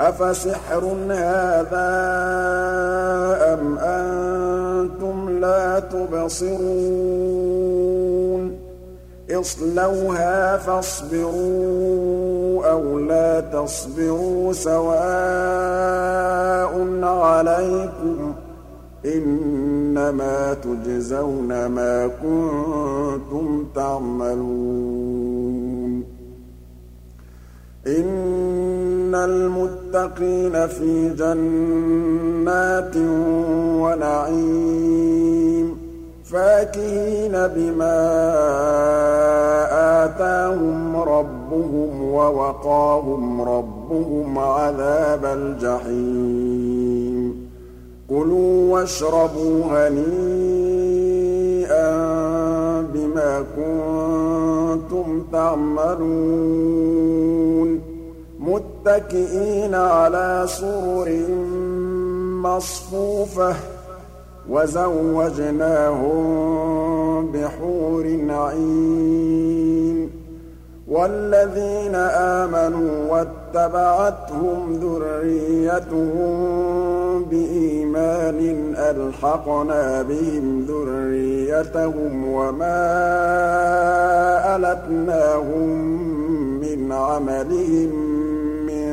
أَفَسِحْرٌ هَٰذَا أَمْ أَنتُمْ لَا تُبْصِرُونَ اصْلَوْهَا فَاصْبِرُوا أَوْ لَا تَصْبِرُوا سَوَاءٌ عَلَيْكُمْ ۖ إِنَّمَا تُجْزَوْنَ مَا كُنتُمْ تَعْمَلُونَ إِنَّ الْمُتَّقِينَ فِي جَنَّاتٍ وَنَعِيمٍ فَاكِهِينَ بِمَا آتَاهُمْ رَبُّهُمْ وَوَقَاهُمْ رَبُّهُمْ عَذَابَ الْجَحِيمِ كُلُوا وَاشْرَبُوا هَنِيئًا بِمَا كُنتُمْ تَعْمَلُونَ مُتَّكِئِينَ عَلَىٰ سُرُرٍ مَّصْفُوفَةٍ وَزَوَّجْنَاهُم بِحُورٍ عِينٍ وَالَّذِينَ آمَنُوا وَاتَّبَعَتْهُمْ ذُرِّيَّتُهُم بِإِيمَانٍ أَلْحَقْنَا بِهِمْ ذُرِّيَّتَهُمْ وَمَا أَلَتْنَاهُم مِّنْ عَمَلِهِم مِّن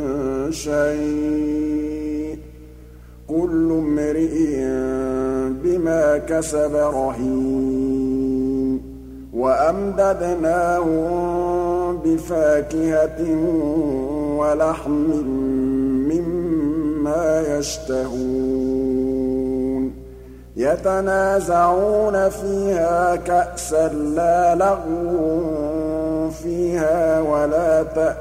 شَيْءٍ ۚ كُلُّ امْرِئٍ بِمَا كَسَبَ رَهِينٌ وَأَمْدَدْنَاهُم بِفَاكِهَةٍ وَلَحْمٍ مِّمَّا يَشْتَهُونَ يَتَنَازَعُونَ فِيهَا كَأْسًا لَّا لَغْوٌ فِيهَا وَلَا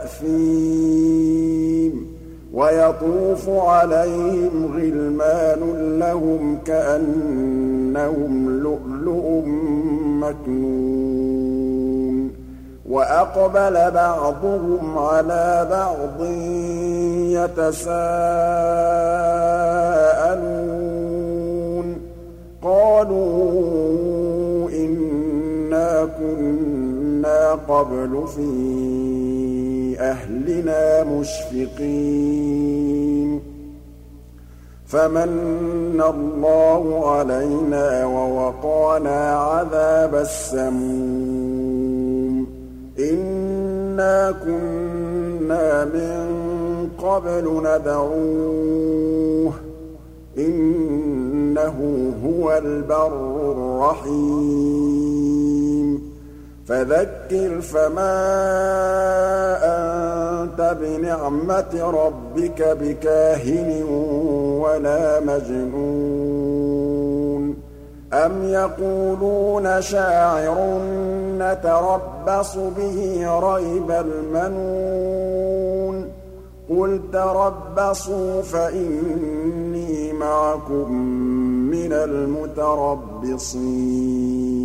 تَأْثِيمٌ وَيَطُوفُ عَلَيْهِمْ غِلْمَانٌ لَّهُمْ كَأَنَّهُمْ لُؤْلُؤٌ مَّكْنُونٌ وَأَقْبَلَ بَعْضُهُمْ عَلَىٰ بَعْضٍ يَتَسَاءَلُونَ قَالُوا إِنَّا كُنَّا قَبْلُ فِي أَهْلِنَا مُشْفِقِينَ فَمَنَّ اللَّهُ عَلَيْنَا وَوَقَانَا عَذَابَ السَّمُومِ إِنَّا كُنَّا مِن قَبْلُ نَدْعُوهُ ۖ إِنَّهُ هُوَ الْبَرُّ الرَّحِيمُ فَذَكِّرْ فَمَا أَنتَ بِنِعْمَةِ رَبِّكَ بِكَاهِنٍ وَلَا مَجْنُونٍ أَمْ يَقُولُونَ شَاعِرٌ نَّتَرَبَّصُ بِهِ رَيْبَ الْمَنُونِ قُلْ تَرَبَّصُوا فَإِنِّي مَعَكُم مِّنَ الْمُتَرَبِّصِينَ